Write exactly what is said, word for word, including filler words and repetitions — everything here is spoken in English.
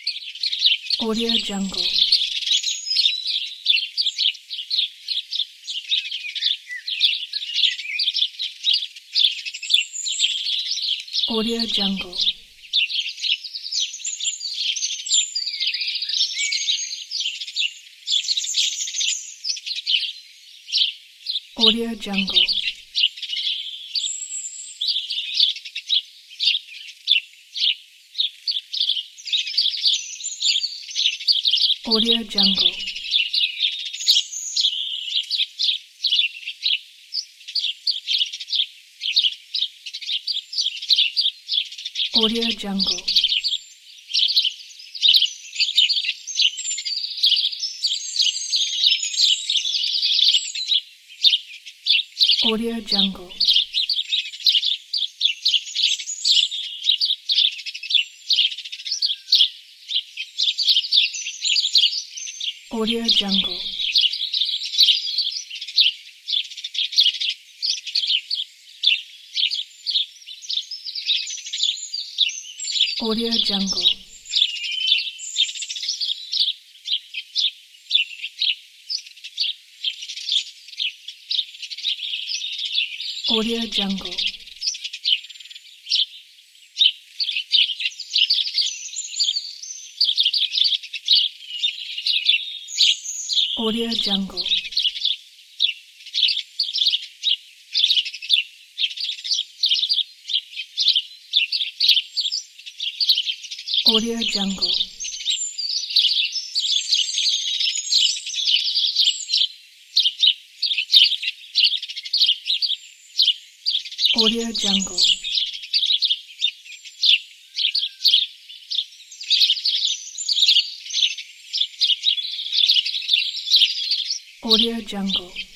Audio Jungle. Audio Jungle. Audio Jungle. Audio Jungle. Audio Jungle. Audio Jungle. Audio Jungle. Audio Jungle. Audio Jungle. Audio Jungle. Audio Jungle. Audio Jungle. Audio Jungle.